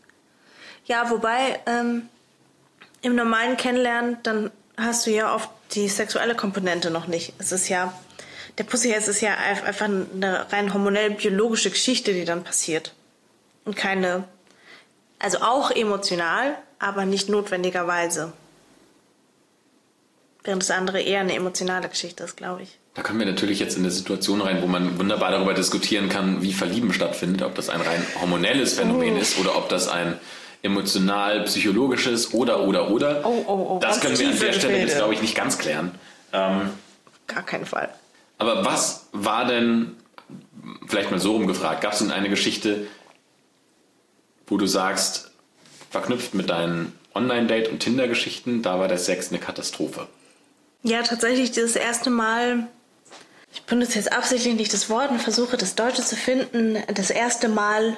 Ja, wobei ähm, im normalen Kennenlernen, dann hast du ja oft die sexuelle Komponente noch nicht. Es ist ja, der Pussy Haze ist ja einfach eine rein hormonell-biologische Geschichte, die dann passiert. Und keine, also auch emotional, aber nicht notwendigerweise. Während das andere eher eine emotionale Geschichte ist, glaube ich. Da kommen wir natürlich jetzt in eine Situation rein, wo man wunderbar darüber diskutieren kann, wie Verlieben stattfindet, ob das ein rein hormonelles Phänomen oh. ist oder ob das ein emotional-psychologisches oder, oder, oder. Oh, oh, oh, das können wir an der Stelle jetzt, glaube ich, nicht ganz klären. Ähm, Gar keinen Fall. Aber was war denn, vielleicht mal so rumgefragt, gab es denn eine Geschichte, wo du sagst, verknüpft mit deinen Online-Date- und Tinder-Geschichten, da war der Sex eine Katastrophe? Ja, tatsächlich das erste Mal, ich benutze jetzt absichtlich nicht das Wort und versuche das Deutsche zu finden, das erste Mal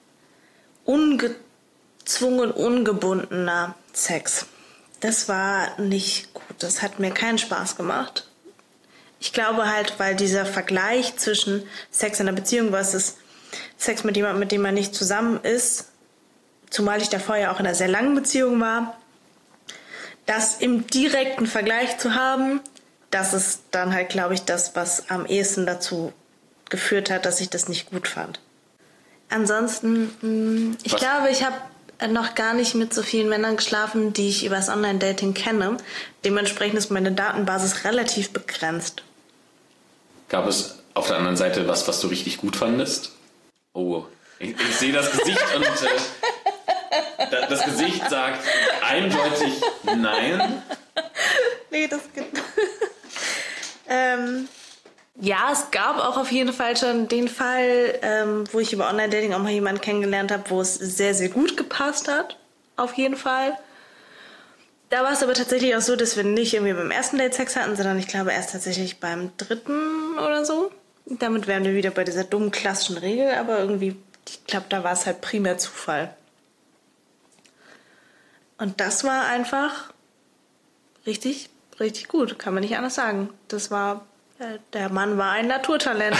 ungezwungen, ungebundener Sex. Das war nicht gut, das hat mir keinen Spaß gemacht. Ich glaube halt, weil dieser Vergleich zwischen Sex in einer Beziehung versus Sex mit jemandem, mit dem man nicht zusammen ist, zumal ich davor ja auch in einer sehr langen Beziehung war, das im direkten Vergleich zu haben, das ist dann halt, glaube ich, das, was am ehesten dazu geführt hat, dass ich das nicht gut fand. Ansonsten, ich was? glaube, ich habe noch gar nicht mit so vielen Männern geschlafen, die ich übers Online-Dating kenne. Dementsprechend ist meine Datenbasis relativ begrenzt. Gab es auf der anderen Seite was, was du richtig gut fandest? Oh, ich, ich sehe das Gesicht und äh, das Gesicht sagt eindeutig nein. Nee, das gibt... ähm... Ja, es gab auch auf jeden Fall schon den Fall, ähm, wo ich über Online-Dating auch mal jemanden kennengelernt habe, wo es sehr, sehr gut gepasst hat. Auf jeden Fall. Da war es aber tatsächlich auch so, dass wir nicht irgendwie beim ersten Date Sex hatten, sondern ich glaube erst tatsächlich beim dritten oder so. Damit wären wir wieder bei dieser dummen klassischen Regel, aber irgendwie, ich glaube, da war es halt primär Zufall. Und das war einfach richtig, richtig gut, kann man nicht anders sagen. Das war... Der Mann war ein Naturtalent.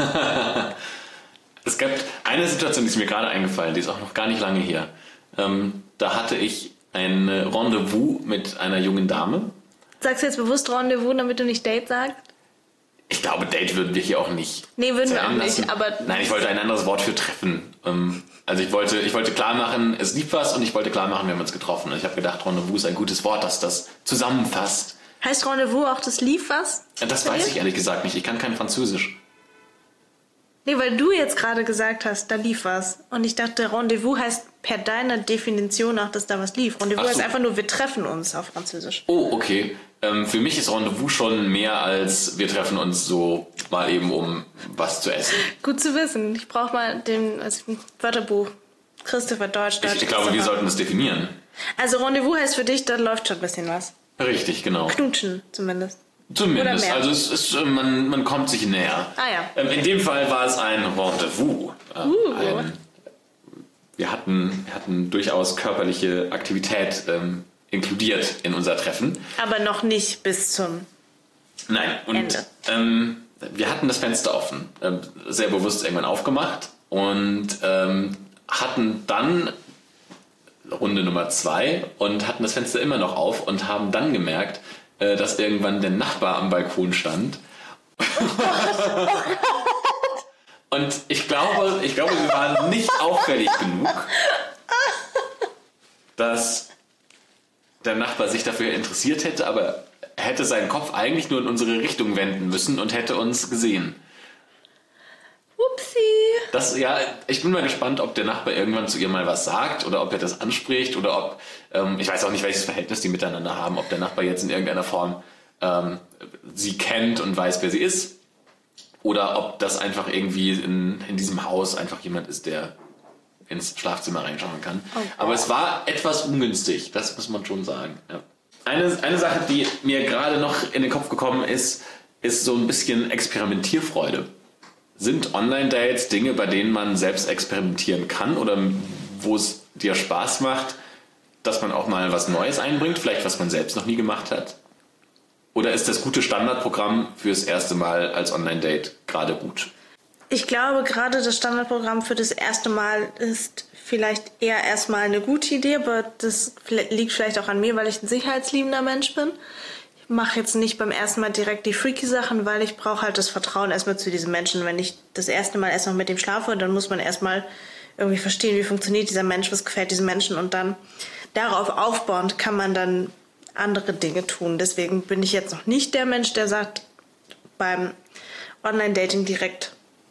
Es gab eine Situation, die ist mir gerade eingefallen, die ist auch noch gar nicht lange her. Ähm, da hatte ich ein Rendezvous mit einer jungen Dame. Sagst du jetzt bewusst Rendezvous, damit du nicht Date sagst? Ich glaube, Date würden wir hier auch nicht. Nee, würden wir auch lassen. nicht. Aber Nein, ich wollte ein anderes Wort für treffen. Ähm, also ich wollte, ich wollte klar machen, es lief was und ich wollte klar machen, wir haben uns getroffen. Und ich habe gedacht, Rendezvous ist ein gutes Wort, das das zusammenfasst. Heißt Rendezvous auch, das lief was? Das weiß ich ehrlich gesagt nicht. Ich kann kein Französisch. Nee, weil du jetzt gerade gesagt hast, da lief was. Und ich dachte, Rendezvous heißt per deiner Definition auch, dass da was lief. Rendezvous Ach so. heißt einfach nur, wir treffen uns auf Französisch. Oh, okay. Ähm, für mich ist Rendezvous schon mehr als wir treffen uns so mal eben, um was zu essen. Gut zu wissen. Ich brauche mal den also Wörterbuch. Christopher Deutsch, Deutsch. Ich, ich glaube, wir sollten das definieren. Also Rendezvous heißt für dich, da läuft schon ein bisschen was. Richtig, genau. Knutschen zumindest. Zumindest, Oder mehr. also es ist, man, man kommt sich näher. Ah ja. Ähm, in dem Fall war es ein Rendezvous. Äh, Uh. ein, wir, hatten, wir hatten durchaus körperliche Aktivität ähm, inkludiert in unser Treffen. Aber noch nicht bis zum Nein, und Ende. Ähm, wir hatten das Fenster offen, ähm, sehr bewusst irgendwann aufgemacht und ähm, hatten dann Runde Nummer zwei und hatten das Fenster immer noch auf und haben dann gemerkt, äh, dass irgendwann der Nachbar am Balkon stand. Und ich glaube, ich glaube, wir waren nicht auffällig genug, dass der Nachbar sich dafür interessiert hätte, aber er hätte seinen Kopf eigentlich nur in unsere Richtung wenden müssen und hätte uns gesehen. Upsi. Das, ja, ich bin mal gespannt, ob der Nachbar irgendwann zu ihr mal was sagt oder ob er das anspricht oder ob, ähm, ich weiß auch nicht, welches Verhältnis die miteinander haben, ob der Nachbar jetzt in irgendeiner Form ähm, sie kennt und weiß, wer sie ist oder ob das einfach irgendwie in, in diesem Haus einfach jemand ist, der ins Schlafzimmer reinschauen kann. Okay. Aber es war etwas ungünstig, das muss man schon sagen. Ja. Eine, eine Sache, die mir gerade noch in den Kopf gekommen ist, ist so ein bisschen Experimentierfreude. Sind Online-Dates Dinge, bei denen man selbst experimentieren kann oder wo es dir Spaß macht, dass man auch mal was Neues einbringt, vielleicht was man selbst noch nie gemacht hat? Oder ist das gute Standardprogramm fürs erste Mal als Online-Date gerade gut? Ich glaube, gerade das Standardprogramm für das erste Mal ist vielleicht eher erstmal eine gute Idee, aber das liegt vielleicht auch an mir, weil ich ein sicherheitsliebender Mensch bin. Ich mache jetzt nicht beim ersten Mal direkt die freaky Sachen, weil ich brauche halt das Vertrauen erstmal zu diesem Menschen. Wenn ich das erste Mal erstmal mit dem schlafe, dann muss man erstmal irgendwie verstehen, wie funktioniert dieser Mensch, was gefällt diesem Menschen und dann darauf aufbauend kann man dann andere Dinge tun. Deswegen bin ich jetzt noch nicht der Mensch, der sagt, beim Online-Dating direkt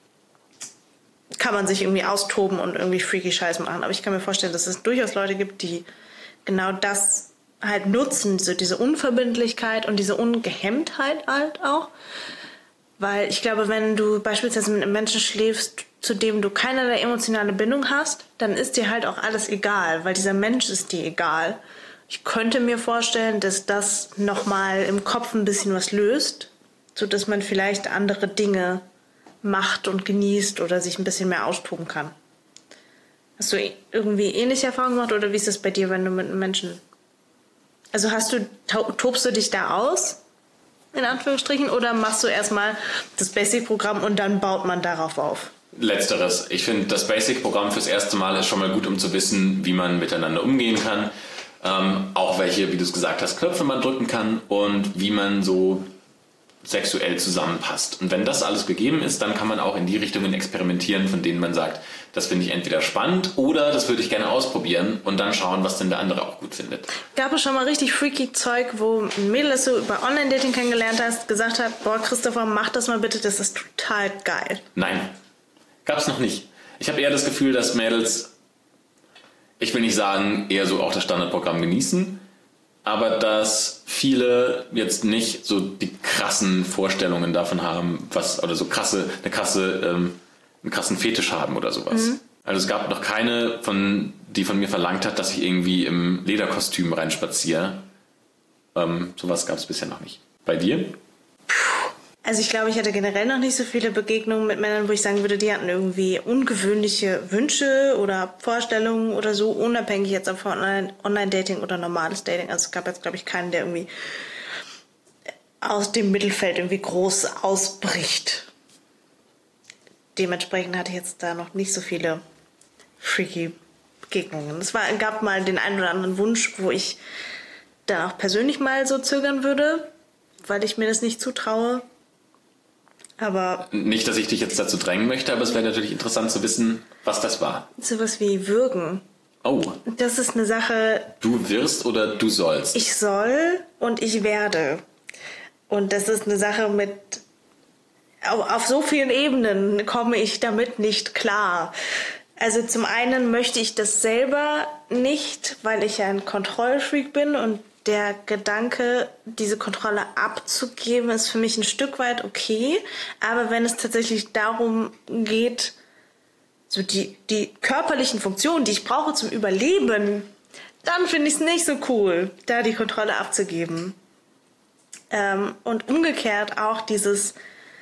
kann man sich irgendwie austoben und irgendwie freaky Scheiß machen. Aber ich kann mir vorstellen, dass es durchaus Leute gibt, die genau das halt nutzen, so diese Unverbindlichkeit und diese Ungehemmtheit halt auch. Weil ich glaube, wenn du beispielsweise mit einem Menschen schläfst, zu dem du keinerlei emotionale Bindung hast, dann ist dir halt auch alles egal, weil dieser Mensch ist dir egal. Ich könnte mir vorstellen, dass das nochmal im Kopf ein bisschen was löst, sodass man vielleicht andere Dinge macht und genießt oder sich ein bisschen mehr austoben kann. Hast du irgendwie ähnliche Erfahrungen gemacht oder wie ist das bei dir, wenn du mit einem Menschen... Also hast du, tobst du dich da aus, in Anführungsstrichen, oder machst du erstmal das Basic-Programm und dann baut man darauf auf? Letzteres. Ich finde, das Basic-Programm fürs erste Mal ist schon mal gut, um zu wissen, wie man miteinander umgehen kann. Ähm, auch welche, wie du es gesagt hast, Knöpfe man drücken kann und wie man so sexuell zusammenpasst. Und wenn das alles gegeben ist, dann kann man auch in die Richtungen experimentieren, von denen man sagt, das finde ich entweder spannend oder das würde ich gerne ausprobieren und dann schauen, was denn der andere auch gut findet. Gab es schon mal richtig freaky Zeug, wo ein Mädel, das du über Online-Dating kennengelernt hast, gesagt hat, boah, Christopher, mach das mal bitte, das ist total geil. Nein, gab es noch nicht. Ich habe eher das Gefühl, dass Mädels, ich will nicht sagen, eher so auch das Standardprogramm genießen, aber dass viele jetzt nicht so die krassen Vorstellungen davon haben, was, oder so krasse, eine krasse, ähm, einen krassen Fetisch haben oder sowas. Mhm. Also es gab noch keine, von, die von mir verlangt hat, dass ich irgendwie im Lederkostüm reinspaziere. Ähm, sowas gab es bisher noch nicht. Bei dir? Also ich glaube, ich hatte generell noch nicht so viele Begegnungen mit Männern, wo ich sagen würde, die hatten irgendwie ungewöhnliche Wünsche oder Vorstellungen oder so, unabhängig jetzt von Online-Dating oder normales Dating. Also es gab jetzt, glaube ich, keinen, der irgendwie aus dem Mittelfeld irgendwie groß ausbricht. Dementsprechend hatte ich jetzt da noch nicht so viele freaky Begegnungen. Es war, gab mal den einen oder anderen Wunsch, wo ich da auch persönlich mal so zögern würde, weil ich mir das nicht zutraue. Aber nicht, dass ich dich jetzt dazu drängen möchte, aber es wäre natürlich interessant zu wissen, was das war. Sowas wie würgen. Oh. Das ist eine Sache. Du wirst oder du sollst? Ich soll und ich werde. Und das ist eine Sache mit. Auf, auf so vielen Ebenen komme ich damit nicht klar. Also zum einen möchte ich das selber nicht, weil ich ja ein Kontrollfreak bin und der Gedanke, diese Kontrolle abzugeben, ist für mich ein Stück weit okay. Aber wenn es tatsächlich darum geht, so die, die körperlichen Funktionen, die ich brauche zum Überleben, dann finde ich es nicht so cool, da die Kontrolle abzugeben. Ähm, und umgekehrt auch dieses,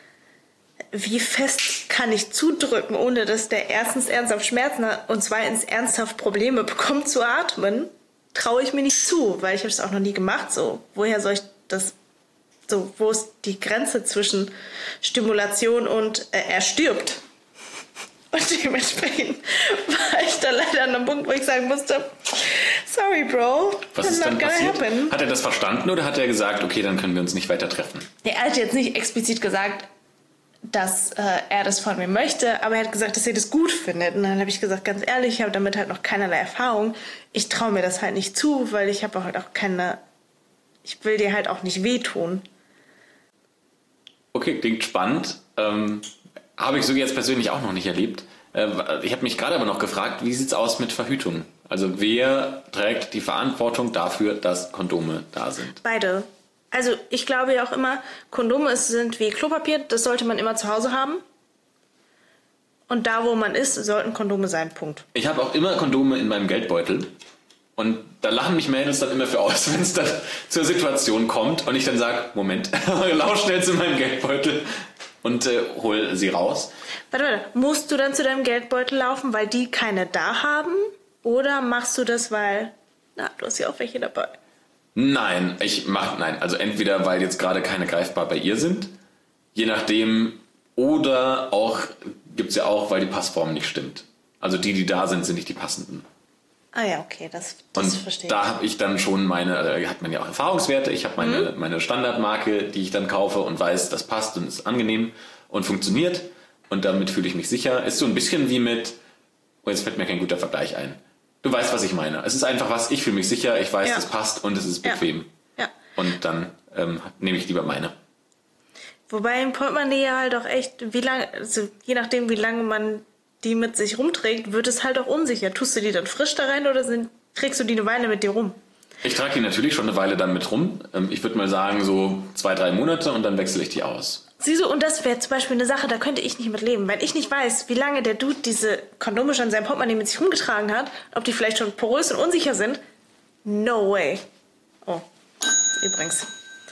wie fest kann ich zudrücken, ohne dass der erstens ernsthaft Schmerzen hat und zweitens ernsthaft Probleme bekommt zu atmen, traue ich mir nicht zu, weil ich habe es auch noch nie gemacht. So, woher soll ich das? So, wo ist die Grenze zwischen Stimulation und äh, er stirbt? Und dementsprechend war ich da leider an einem Punkt, wo ich sagen musste, sorry, Bro, was ist dann passiert? Happen. Hat er das verstanden oder hat er gesagt, okay, dann können wir uns nicht weiter treffen? Er hat jetzt nicht explizit gesagt, dass äh, er das von mir möchte, aber er hat gesagt, dass er das gut findet. Und dann habe ich gesagt, ganz ehrlich, ich habe damit halt noch keinerlei Erfahrung. Ich traue mir das halt nicht zu, weil ich habe halt auch keine, ich will dir halt auch nicht wehtun. Okay, klingt spannend. Ähm, habe ich so jetzt persönlich auch noch nicht erlebt. Äh, ich habe mich gerade aber noch gefragt, wie sieht's aus mit Verhütung? Also wer trägt die Verantwortung dafür, dass Kondome da sind? Beide. Also ich glaube ja auch immer, Kondome sind wie Klopapier, das sollte man immer zu Hause haben. Und da, wo man ist, sollten Kondome sein, Punkt. Ich habe auch immer Kondome in meinem Geldbeutel. Und da lachen mich Mädels dann immer für aus, wenn es dann zur Situation kommt und ich dann sage, Moment, lauf schnell zu meinem Geldbeutel und äh, hol sie raus. Warte, warte, musst du dann zu deinem Geldbeutel laufen, weil die keine da haben? Oder machst du das, weil, na, du hast ja auch welche dabei? Nein, ich mach nein. Also entweder weil jetzt gerade keine greifbar bei ihr sind, je nachdem, oder auch gibt's ja auch, weil die Passform nicht stimmt. Also die, die da sind, sind nicht die passenden. Ah ja, okay, das, das und verstehe ich. Da habe ich dann schon meine, also hat man ja auch Erfahrungswerte. Ich habe meine mhm. meine Standardmarke, die ich dann kaufe und weiß, das passt und ist angenehm und funktioniert. Und damit fühle ich mich sicher. Ist so ein bisschen wie mit, oh, jetzt fällt mir kein guter Vergleich ein. Du weißt, was ich meine. Es ist einfach was, ich fühle mich sicher, ich weiß, ja. das passt und es ist bequem. Ja. Ja. Und dann ähm, nehme ich lieber meine. Wobei im Portemonnaie ja halt auch echt, wie lange, also je nachdem, wie lange man die mit sich rumträgt, wird es halt auch unsicher. Tust du die dann frisch da rein oder sind, trägst du die eine Weile mit dir rum? Ich trage die natürlich schon eine Weile dann mit rum. Ich würde mal sagen, so zwei, drei Monate und dann wechsle ich die aus. Siehst du, und das wäre zum Beispiel eine Sache, da könnte ich nicht mit leben. Wenn ich nicht weiß, wie lange der Dude diese Kondome schon in seinem Portemonnaie mit sich rumgetragen hat, ob die vielleicht schon porös und unsicher sind, no way. Oh, übrigens.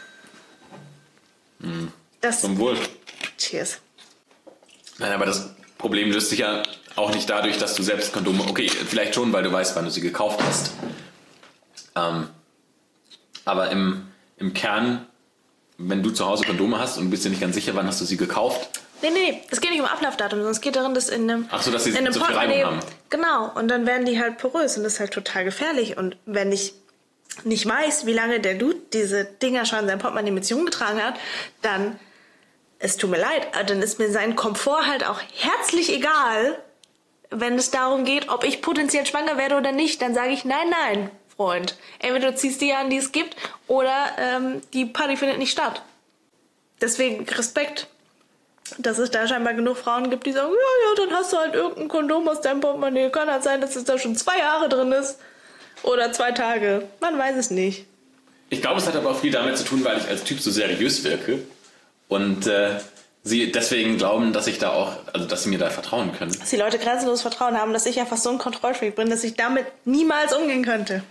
Hm. Das. Zum Wohl. Cheers. Nein, aber das Problem löst sich ja auch nicht dadurch, dass du selbst Kondome, okay, vielleicht schon, weil du weißt, wann du sie gekauft hast. Ähm, aber im, im Kern, wenn du zu Hause Kondome hast und du bist dir nicht ganz sicher, wann hast du sie gekauft? Nee, nee, nee, es geht nicht um Ablaufdatum, sondern es geht darum, dass in einem, Ach so, dass sie in einem so viel Reibung haben. Genau, und dann werden die halt porös und das ist halt total gefährlich. Und wenn ich nicht weiß, wie lange der Dude diese Dinger schon in seinem Portemonnaie mit sich rumgetragen hat, dann, es tut mir leid, dann ist mir sein Komfort halt auch herzlich egal, wenn es darum geht, ob ich potenziell schwanger werde oder nicht. Dann sage ich, nein, nein, Freund. Entweder du ziehst die an, die es gibt, oder ähm, die Party findet nicht statt. Deswegen Respekt, dass es da scheinbar genug Frauen gibt, die sagen, ja, ja, dann hast du halt irgendein Kondom aus deinem Portemonnaie. Kann halt sein, dass es da schon zwei Jahre drin ist. Oder zwei Tage. Man weiß es nicht. Ich glaube, es hat aber auch viel damit zu tun, weil ich als Typ so seriös wirke. Und äh, sie deswegen glauben, dass ich da auch, also dass sie mir da vertrauen können. Dass die Leute grenzenloses Vertrauen haben, dass ich einfach so ein Kontrollfreak bin, dass ich damit niemals umgehen könnte.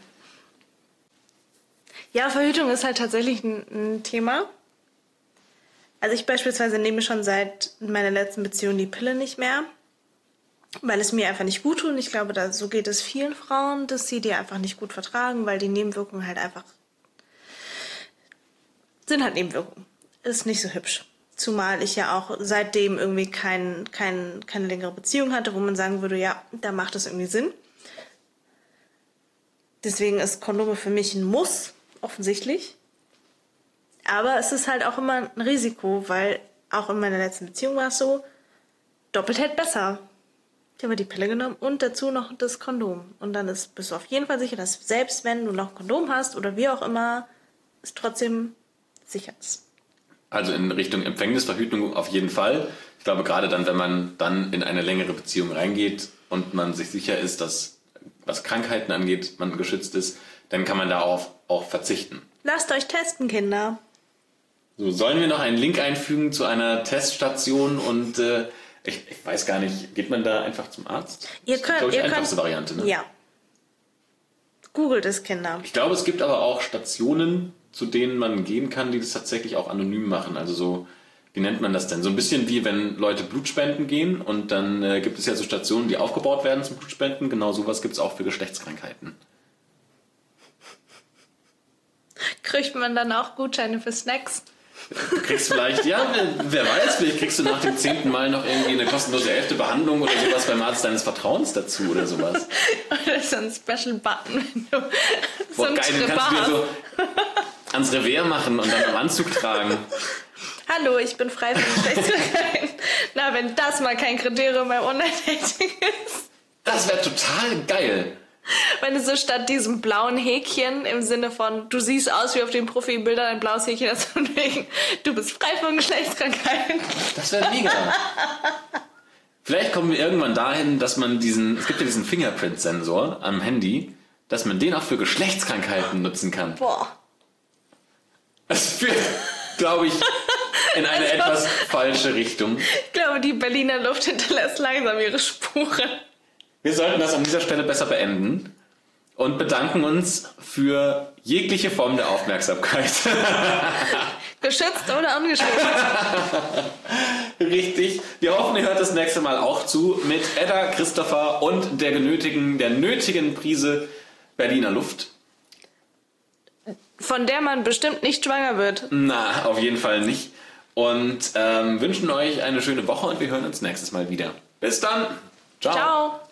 Ja, Verhütung ist halt tatsächlich ein, ein Thema. Also ich beispielsweise nehme schon seit meiner letzten Beziehung die Pille nicht mehr. Weil es mir einfach nicht gut tut. Und ich glaube, da, so geht es vielen Frauen, dass sie die einfach nicht gut vertragen, weil die Nebenwirkungen halt einfach sind halt Nebenwirkungen. Ist nicht so hübsch. Zumal ich ja auch seitdem irgendwie kein, kein, keine längere Beziehung hatte, wo man sagen würde, ja, da macht es irgendwie Sinn. Deswegen ist Kondome für mich ein Muss, offensichtlich. Aber es ist halt auch immer ein Risiko, weil auch in meiner letzten Beziehung war es so, doppelt hält besser. Ich habe die Pille genommen und dazu noch das Kondom. Und dann ist, bist du auf jeden Fall sicher, dass selbst wenn du noch ein Kondom hast oder wie auch immer, es trotzdem sicher ist. Also in Richtung Empfängnisverhütung auf jeden Fall. Ich glaube, gerade dann, wenn man dann in eine längere Beziehung reingeht und man sich sicher ist, dass, was Krankheiten angeht, man geschützt ist, dann kann man darauf auch verzichten. Lasst euch testen, Kinder. So, sollen wir noch einen Link einfügen zu einer Teststation und äh, Ich, ich weiß gar nicht, geht man da einfach zum Arzt? Ihr könnt, das ist, ihr die einfachste könnt, Variante, ne? Ja. Googelt es, Kinder. Ich glaube, es gibt aber auch Stationen, zu denen man gehen kann, die das tatsächlich auch anonym machen. Also so, wie nennt man das denn? So ein bisschen wie wenn Leute Blutspenden gehen und dann äh, gibt es ja so Stationen, die aufgebaut werden zum Blutspenden. Genau sowas gibt es auch für Geschlechtskrankheiten. Kriegt man dann auch Gutscheine für Snacks? Du kriegst vielleicht, ja, wer, wer weiß, vielleicht kriegst du nach dem zehnten Mal noch irgendwie eine kostenlose elfte Behandlung oder sowas beim Arzt deines Vertrauens dazu oder sowas. Oder so ein Special Button, wenn du so Boah, ein geil, den kannst du dir so ans Revers machen und dann am Anzug tragen. Hallo, ich bin frei von Geschlechtskrankheiten. Na, wenn das mal kein Kriterium beim Online-Dating ist. Das wäre total geil. Wenn du so statt diesem blauen Häkchen im Sinne von, du siehst aus wie auf den Profilbildern ein blaues Häkchen hast und wegen, du bist frei von Geschlechtskrankheiten. Das wäre mega. Vielleicht kommen wir irgendwann dahin, dass man diesen, es gibt ja diesen Fingerprint-Sensor am Handy, dass man den auch für Geschlechtskrankheiten nutzen kann. Boah. Das führt, glaube ich, in eine also, etwas falsche Richtung. Ich glaube, die Berliner Luft hinterlässt langsam ihre Spuren. Wir sollten das an dieser Stelle besser beenden und bedanken uns für jegliche Form der Aufmerksamkeit. Geschützt oder ungeschützt? Richtig. Wir hoffen, ihr hört das nächste Mal auch zu mit Edda, Christopher und der genötigen, der nötigen Prise Berliner Luft. Von der man bestimmt nicht schwanger wird. Na, auf jeden Fall nicht. Und ähm, wünschen euch eine schöne Woche und wir hören uns nächstes Mal wieder. Bis dann. Ciao. Ciao.